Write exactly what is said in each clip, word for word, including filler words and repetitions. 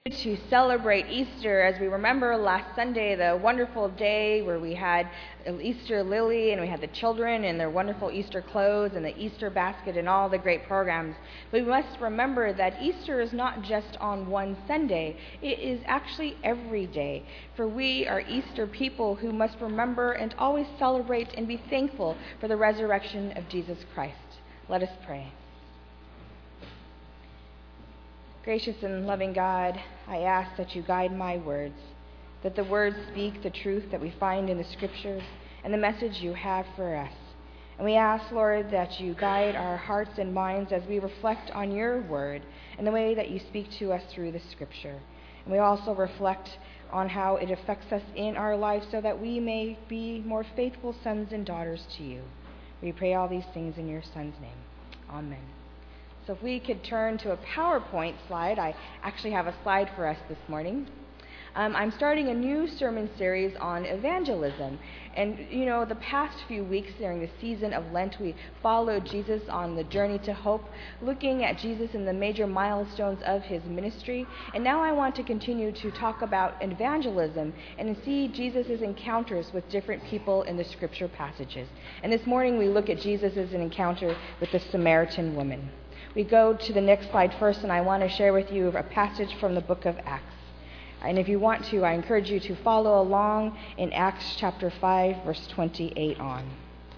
to celebrate Easter as we remember last Sunday, the wonderful day where we had Easter lily and we had the children in their wonderful Easter clothes and the Easter basket and all the great programs. But we must remember that Easter is not just on one Sunday. It is actually every day. For we are Easter people who must remember and always celebrate and be thankful for the resurrection of Jesus Christ. Let us pray. Gracious and loving God, I ask that you guide my words, that the words speak the truth that we find in the Scriptures and the message you have for us. And we ask, Lord, that you guide our hearts and minds as we reflect on your word and the way that you speak to us through the Scripture. And we also reflect on how it affects us in our lives so that we may be more faithful sons and daughters to you. We pray all these things in your Son's name. Amen. So if we could turn to a PowerPoint slide. I actually have a slide for us this morning. Um, I'm starting a new sermon series on evangelism. And, you know, the past few weeks during the season of Lent, we followed Jesus on the journey to hope, looking at Jesus and the major milestones of his ministry. And now I want to continue to talk about evangelism and see Jesus' encounters with different people in the scripture passages. And this morning we look at Jesus' encounter with the Samaritan woman. We go to the next slide first, and I want to share with you a passage from the book of Acts. And if you want to, I encourage you to follow along in Acts chapter five, verse twenty-eight on.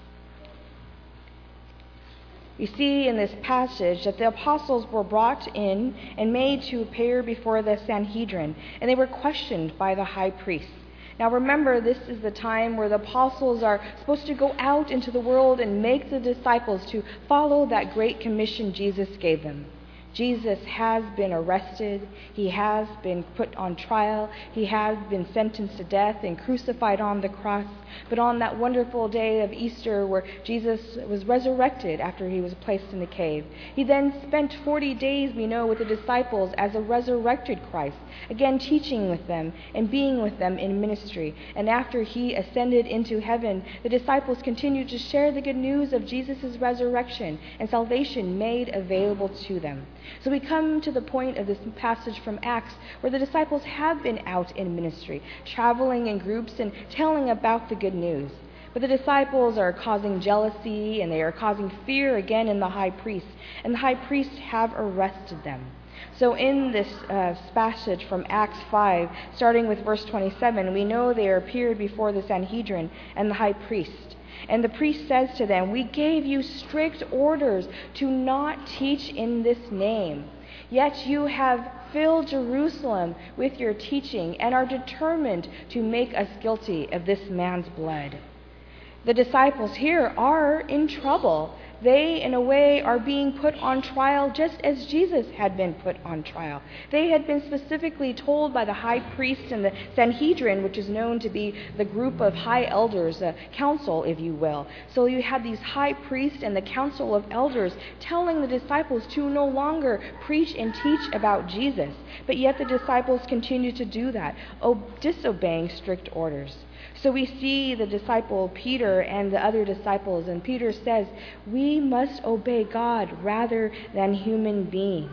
We see in this passage that the apostles were brought in and made to appear before the Sanhedrin, and they were questioned by the high priest. Now remember, this is the time where the apostles are supposed to go out into the world and make the disciples to follow that great commission Jesus gave them. Jesus has been arrested, he has been put on trial, he has been sentenced to death and crucified on the cross. But on that wonderful day of Easter where Jesus was resurrected after he was placed in the cave, he then spent forty days, we know, with the disciples as a resurrected Christ, again teaching with them and being with them in ministry. And after he ascended into heaven, the disciples continued to share the good news of Jesus' resurrection and salvation made available to them. So we come to the point of this passage from Acts where the disciples have been out in ministry, traveling in groups and telling about the good news. But the disciples are causing jealousy and they are causing fear again in the high priest, and the high priest have arrested them. So in this uh, passage from Acts five, starting with verse twenty-seven, we know they appeared before the Sanhedrin and the high priest. And the priest says to them, "We gave you strict orders to not teach in this name. Yet you have filled Jerusalem with your teaching and are determined to make us guilty of this man's blood." The disciples here are in trouble. They, in a way, are being put on trial just as Jesus had been put on trial. They had been specifically told by the high priest and the Sanhedrin, which is known to be the group of high elders, a council, if you will. So you had these high priests and the council of elders telling the disciples to no longer preach and teach about Jesus. But yet the disciples continued to do that, disobeying strict orders. So we see the disciple Peter and the other disciples, and Peter says, "We must obey God rather than human beings."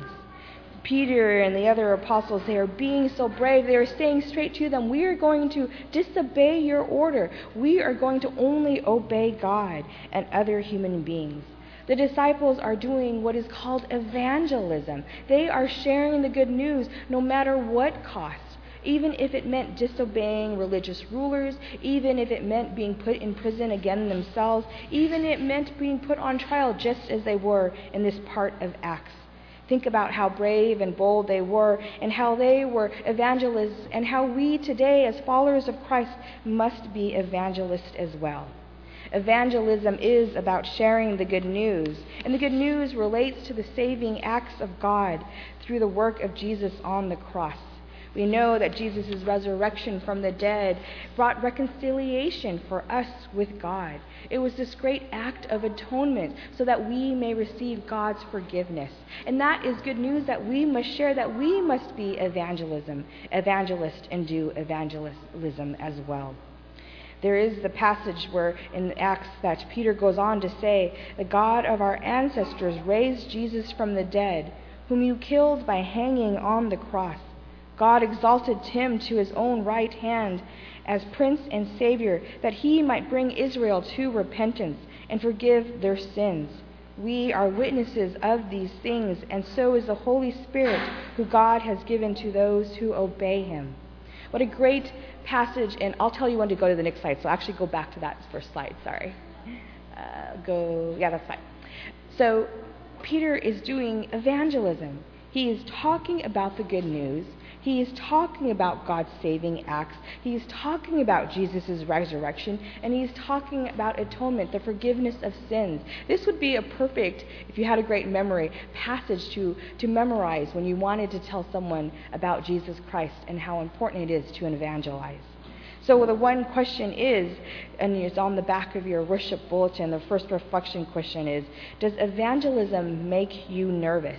Peter and the other apostles, they are being so brave. They are saying straight to them, "We are going to disobey your order. We are going to only obey God and other human beings." The disciples are doing what is called evangelism. They are sharing the good news no matter what cost. Even if it meant disobeying religious rulers, even if it meant being put in prison again themselves, even if it meant being put on trial just as they were in this part of Acts. Think about how brave and bold they were and how they were evangelists and how we today as followers of Christ must be evangelists as well. Evangelism is about sharing the good news, and the good news relates to the saving acts of God through the work of Jesus on the cross. We know that Jesus' resurrection from the dead brought reconciliation for us with God. It was this great act of atonement so that we may receive God's forgiveness. And that is good news that we must share, that we must be evangelism, evangelist and do evangelism as well. There is the passage where in Acts that Peter goes on to say, "The God of our ancestors raised Jesus from the dead, whom you killed by hanging on the cross. God exalted him to his own right hand as Prince and Savior, that he might bring Israel to repentance and forgive their sins. We are witnesses of these things, and so is the Holy Spirit, who God has given to those who obey him. What a great passage, and I'll tell you when to go to the next slide, so actually go back to that first slide, sorry. Uh, go, yeah, that's fine. So Peter is doing evangelism. He is talking about the good news. He is talking about God's saving acts. He is talking about Jesus' resurrection, and he is talking about atonement, the forgiveness of sins. This would be a perfect, if you had a great memory, passage to, to memorize when you wanted to tell someone about Jesus Christ and how important it is to evangelize. So the one question is, and it's on the back of your worship bulletin, the first reflection question is, does evangelism make you nervous?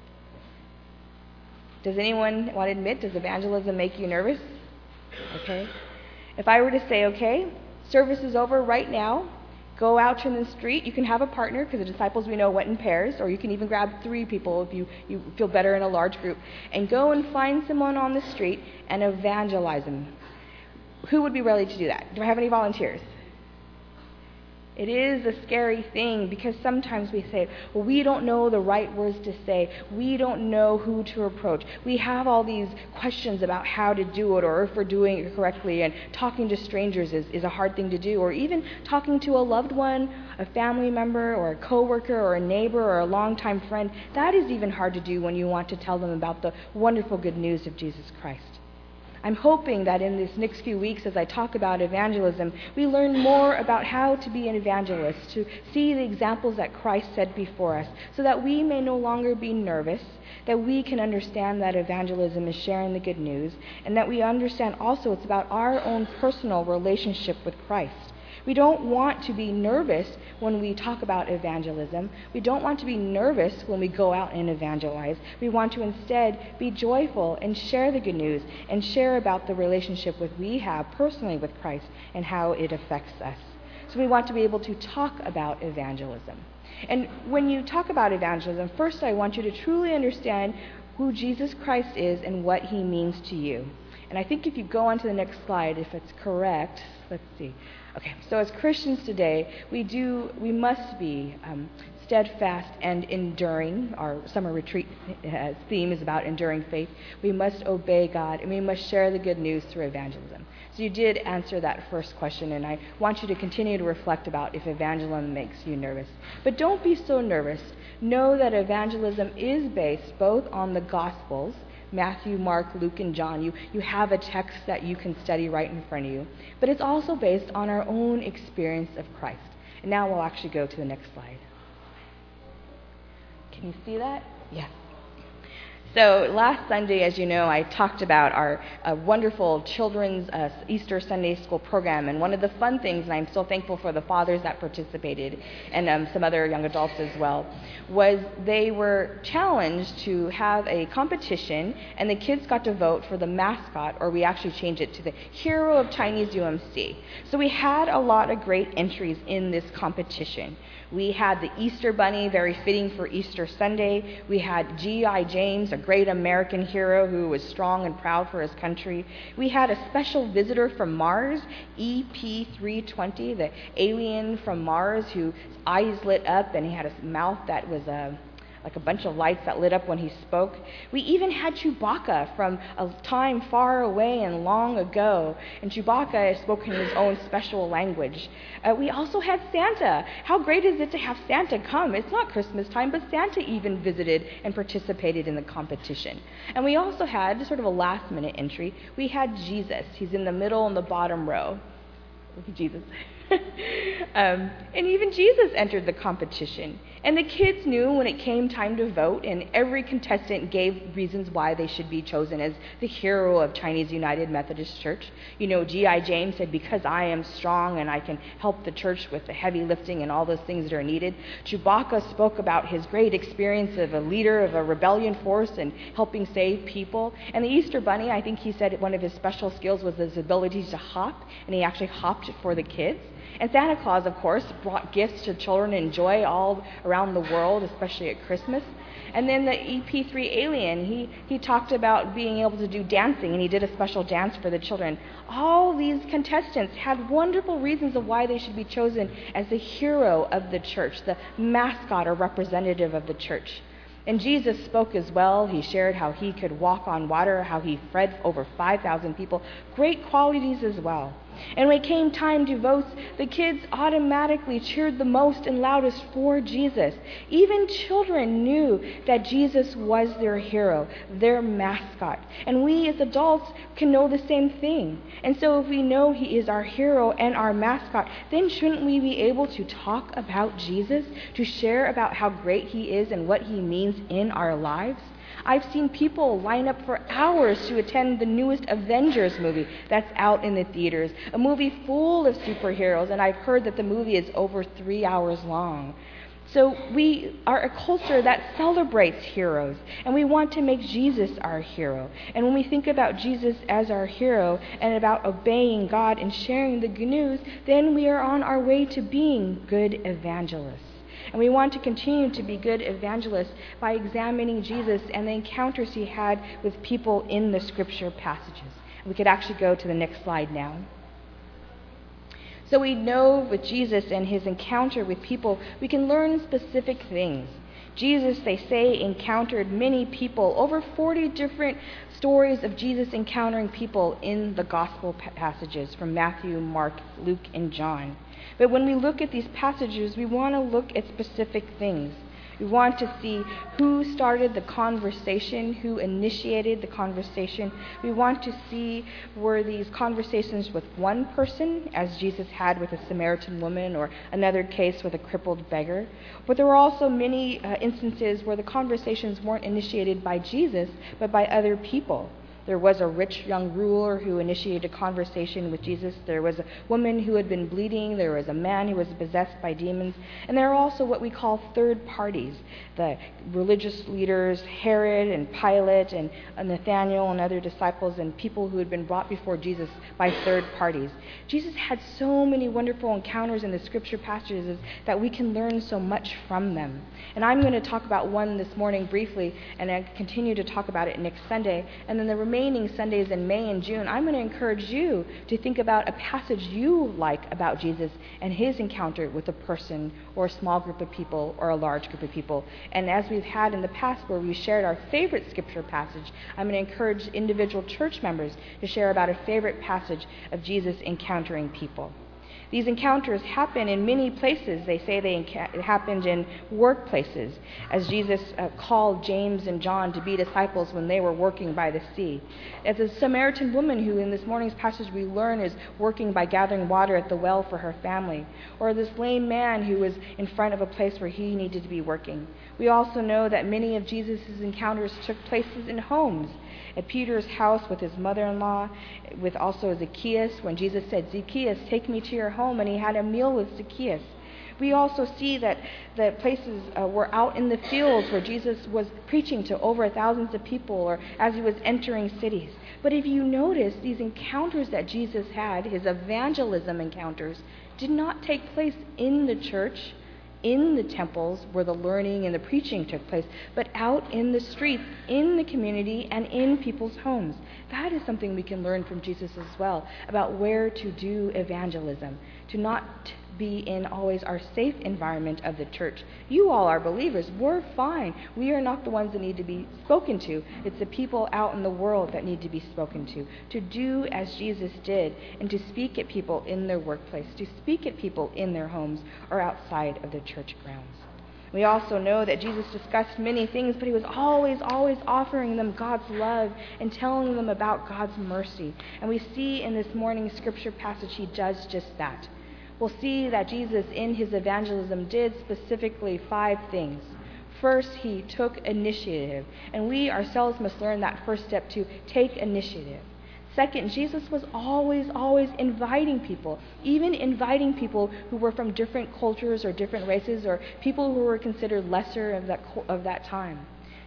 Does anyone want to admit, does evangelism make you nervous? Okay. If I were to say, okay, service is over right now, go out in the street. You can have a partner, because the disciples we know went in pairs, or you can even grab three people if you, you feel better in a large group, and go and find someone on the street and evangelize them. Who would be ready to do that? Do I have any volunteers? It is a scary thing, because sometimes we say, well, we don't know the right words to say. We don't know who to approach. We have all these questions about how to do it, or if we're doing it correctly, and talking to strangers is, is a hard thing to do, or even talking to a loved one, a family member, or a coworker, or a neighbor, or a longtime friend. That is even hard to do when you want to tell them about the wonderful good news of Jesus Christ. I'm hoping that in these next few weeks, as I talk about evangelism, we learn more about how to be an evangelist, to see the examples that Christ set before us, so that we may no longer be nervous, that we can understand that evangelism is sharing the good news, and that we understand also it's about our own personal relationship with Christ. We don't want to be nervous when we talk about evangelism. We don't want to be nervous when we go out and evangelize. We want to instead be joyful and share the good news and share about the relationship that we have personally with Christ and how it affects us. So we want to be able to talk about evangelism. And when you talk about evangelism, first I want you to truly understand who Jesus Christ is and what he means to you. And I think if you go on to the next slide, if it's correct, let's see. Okay, so as Christians today, we do, we must be um, steadfast and enduring. Our summer retreat uh, theme is about enduring faith. We must obey God, and we must share the good news through evangelism. So you did answer that first question, and I want you to continue to reflect about if evangelism makes you nervous. But don't be so nervous. Know that evangelism is based both on the Gospels, Matthew, Mark, Luke, and John. You, you have a text that you can study right in front of you. But it's also based on our own experience of Christ. And now we'll actually go to the next slide. Can you see that? Yes. So last Sunday, as you know, I talked about our uh, wonderful children's uh, Easter Sunday School program. And one of the fun things, and I'm so thankful for the fathers that participated, and um, some other young adults as well, was they were challenged to have a competition, and the kids got to vote for the mascot, or we actually changed it to the hero of Chinese U M C. So we had a lot of great entries in this competition. We had the Easter Bunny, very fitting for Easter Sunday. We had G I James, a great American hero who was strong and proud for his country. We had a special visitor from Mars, E P three twenty, the alien from Mars whose eyes lit up, and he had a mouth that was a like a bunch of lights that lit up when he spoke. We even had Chewbacca from a time far away and long ago, and Chewbacca spoke in his own special language. Uh, we also had Santa. How great is it to have Santa come? It's not Christmas time, but Santa even visited and participated in the competition. And we also had, sort of a last-minute entry, we had Jesus. He's in the middle and the bottom row. Look at Jesus. um, and even Jesus entered the competition. And the kids knew when it came time to vote, and every contestant gave reasons why they should be chosen as the hero of Chinese United Methodist Church. You know, G I James said, because I am strong and I can help the church with the heavy lifting and all those things that are needed. Chewbacca spoke about his great experience of a leader of a rebellion force and helping save people. And the Easter Bunny, I think he said one of his special skills was his ability to hop, and he actually hopped for the kids. And Santa Claus, of course, brought gifts to children and joy all around the world, especially at Christmas. And then the E P three alien, he, he talked about being able to do dancing, and he did a special dance for the children. All these contestants had wonderful reasons of why they should be chosen as the hero of the church, the mascot or representative of the church. And Jesus spoke as well. He shared how he could walk on water, how he fed over five thousand people. Great qualities as well. And when it came time to votes, the kids automatically cheered the most and loudest for Jesus. Even children knew that Jesus was their hero, their mascot. And we as adults can know the same thing. And so if we know he is our hero and our mascot, then shouldn't we be able to talk about Jesus, to share about how great he is and what he means in our lives? I've seen people line up for hours to attend the newest Avengers movie that's out in the theaters, a movie full of superheroes, and I've heard that the movie is over three hours long. So we are a culture that celebrates heroes, and we want to make Jesus our hero. And when we think about Jesus as our hero and about obeying God and sharing the good news, then we are on our way to being good evangelists. And we want to continue to be good evangelists by examining Jesus and the encounters he had with people in the scripture passages. We could actually go to the next slide now. So we know with Jesus and his encounter with people, we can learn specific things. Jesus, they say, encountered many people, over forty different stories of Jesus encountering people in the gospel passages from Matthew, Mark, Luke, and John. But when we look at these passages, we want to look at specific things. We want to see who started the conversation, who initiated the conversation. We want to see, were these conversations with one person, as Jesus had with a Samaritan woman, or another case with a crippled beggar. But there were also many uh, instances where the conversations weren't initiated by Jesus, but by other people. There was a rich young ruler who initiated a conversation with Jesus. There was a woman who had been bleeding. There was a man who was possessed by demons. And there are also what we call third parties, the religious leaders, Herod and Pilate and Nathanael and other disciples and people who had been brought before Jesus by third parties. Jesus had so many wonderful encounters in the scripture passages that we can learn so much from them. And I'm going to talk about one this morning briefly, and I continue to talk about it next Sunday. And then the remaining Sundays in May and June, I'm going to encourage you to think about a passage you like about Jesus and his encounter with a person or a small group of people or a large group of people. And as we've had in the past where we shared our favorite scripture passage, I'm going to encourage individual church members to share about a favorite passage of Jesus encountering people. These encounters happen in many places. They say they enca- it happened in workplaces, as Jesus uh, called James and John to be disciples when they were working by the sea. As a Samaritan woman who in this morning's passage we learn is working by gathering water at the well for her family. Or this lame man who was in front of a place where he needed to be working. We also know that many of Jesus' encounters took places in homes. At Peter's house with his mother-in-law, with also Zacchaeus, when Jesus said, "Zacchaeus, take me to your home," and he had a meal with Zacchaeus. We also see that the places uh, were out in the fields where Jesus was preaching to over thousands of people, or as he was entering cities. But if you notice, these encounters that Jesus had, his evangelism encounters, did not take place in the church, in the temples where the learning and the preaching took place, but out in the streets, in the community, and in people's homes. That is something we can learn from Jesus as well, about where to do evangelism, to not be in always our safe environment of the church. You all are believers. We're fine. We are not the ones that need to be spoken to. It's the people out in the world that need to be spoken to. To do as Jesus did, and to speak at people in their workplace, to speak at people in their homes or outside of the church grounds. We also know that Jesus discussed many things, but he was always, always offering them God's love and telling them about God's mercy. And we see in this morning's scripture passage he does just that. We'll see that Jesus in his evangelism did specifically five things. First, he took initiative, and we ourselves must learn that first step to take initiative. Second, Jesus was always, always inviting people, even inviting people who were from different cultures or different races, or people who were considered lesser of that, of that time.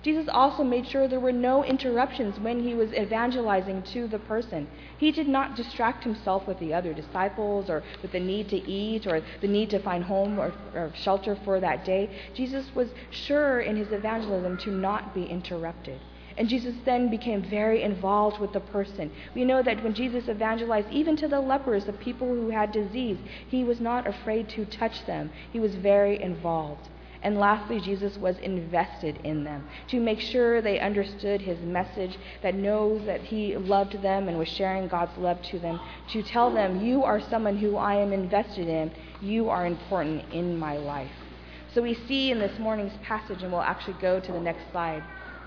Jesus also made sure there were no interruptions when he was evangelizing to the person. He did not distract himself with the other disciples or with the need to eat or the need to find home or, or shelter for that day. Jesus was sure in his evangelism to not be interrupted. And Jesus then became very involved with the person. We know that when Jesus evangelized even to the lepers, the people who had disease, he was not afraid to touch them. He was very involved. And lastly, Jesus was invested in them to make sure they understood his message, that knows that he loved them and was sharing God's love to them, to tell them, you are someone who I am invested in. You are important in my life. So we see in this morning's passage, and we'll actually go to the next slide,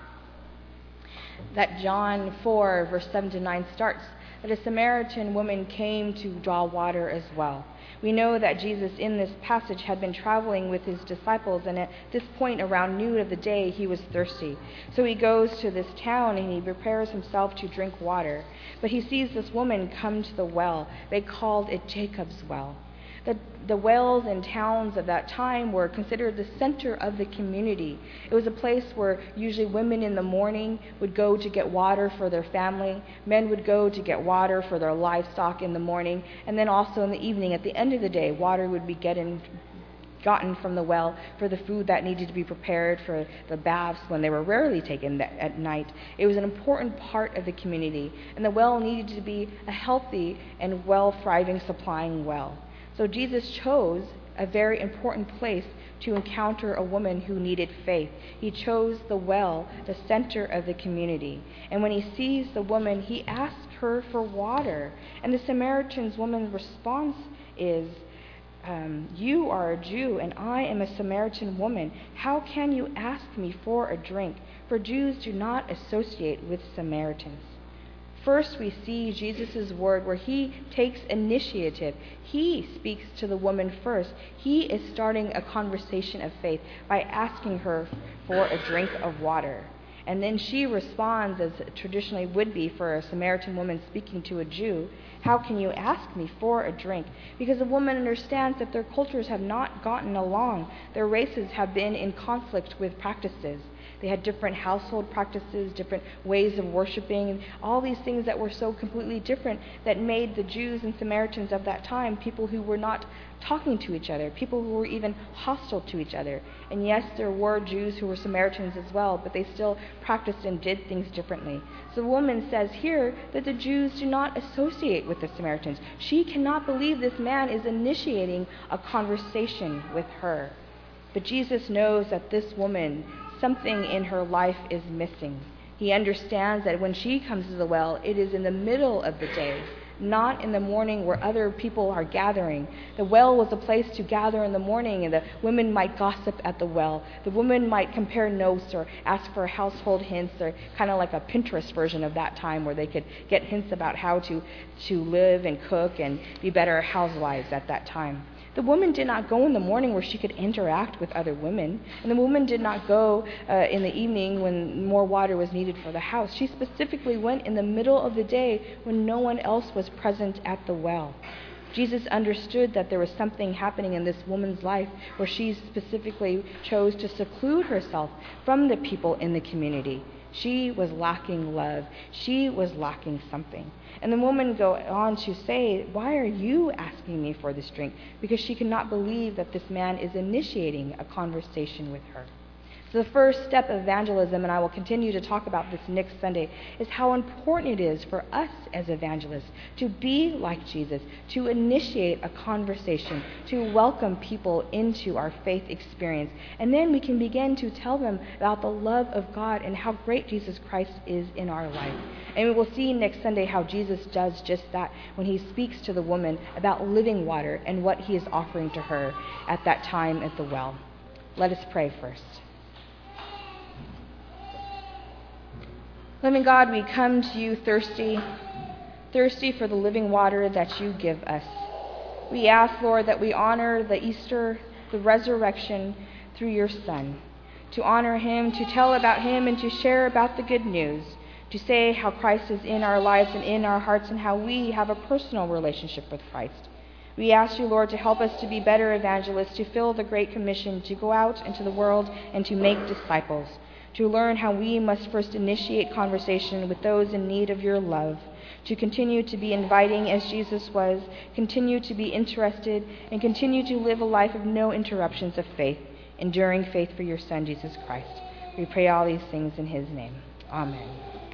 that John four, verse seven to nine starts, that a Samaritan woman came to draw water as well. We know that Jesus in this passage had been traveling with his disciples, and at this point around noon of the day he was thirsty. So he goes to this town and he prepares himself to drink water. But he sees this woman come to the well. They called it Jacob's well. The, the wells and towns of that time were considered the center of the community. It was a place where usually women in the morning would go to get water for their family. Men would go to get water for their livestock in the morning. And then also in the evening, at the end of the day, water would be getting, gotten from the well for the food that needed to be prepared, for the baths when they were rarely taken at night. It was an important part of the community. And the well needed to be a healthy and well-thriving, supplying well. So Jesus chose a very important place to encounter a woman who needed faith. He chose the well, the center of the community. And when he sees the woman, he asks her for water. And the Samaritan woman's response is, um, you are a Jew, and I am a Samaritan woman. How can you ask me for a drink? For Jews do not associate with Samaritans. First, we see Jesus' word where he takes initiative. He speaks to the woman first. He is starting a conversation of faith by asking her for a drink of water. And then she responds, as traditionally would be for a Samaritan woman speaking to a Jew, how can you ask me for a drink? Because the woman understands that their cultures have not gotten along. Their races have been in conflict with practices. They had different household practices, different ways of worshiping, and all these things that were so completely different that made the Jews and Samaritans of that time people who were not talking to each other, people who were even hostile to each other. And yes, there were Jews who were Samaritans as well, but they still practiced and did things differently. So the woman says here that the Jews do not associate with the Samaritans. She cannot believe this man is initiating a conversation with her. But Jesus knows that this woman, something in her life is missing. He understands that when she comes to the well, it is in the middle of the day, not in the morning where other people are gathering. The well was a place to gather in the morning, and the women might gossip at the well. The women might compare notes or ask for household hints, or kind of like a Pinterest version of that time where they could get hints about how to, to live and cook and be better housewives at that time. The woman did not go in the morning where she could interact with other women, and the woman did not go uh, in the evening when more water was needed for the house. She specifically went in the middle of the day when no one else was present at the well. Jesus understood that there was something happening in this woman's life where she specifically chose to seclude herself from the people in the community. She was lacking love. She was lacking something. And the woman go on to say, why are you asking me for this drink? Because she could not believe that this man is initiating a conversation with her. So the first step of evangelism, and I will continue to talk about this next Sunday, is how important it is for us as evangelists to be like Jesus, to initiate a conversation, to welcome people into our faith experience. And then we can begin to tell them about the love of God and how great Jesus Christ is in our life. And we will see next Sunday how Jesus does just that when he speaks to the woman about living water and what he is offering to her at that time at the well. Let us pray first. Living God, we come to you thirsty, thirsty for the living water that you give us. We ask, Lord, that we honor the Easter, the resurrection through your Son, to honor him, to tell about him, and to share about the good news, to say how Christ is in our lives and in our hearts and how we have a personal relationship with Christ. We ask you, Lord, to help us to be better evangelists, to fill the Great Commission, to go out into the world and to make disciples, to learn how we must first initiate conversation with those in need of your love, to continue to be inviting as Jesus was, continue to be interested, and continue to live a life of no interruptions of faith, enduring faith for your Son, Jesus Christ. We pray all these things in his name. Amen.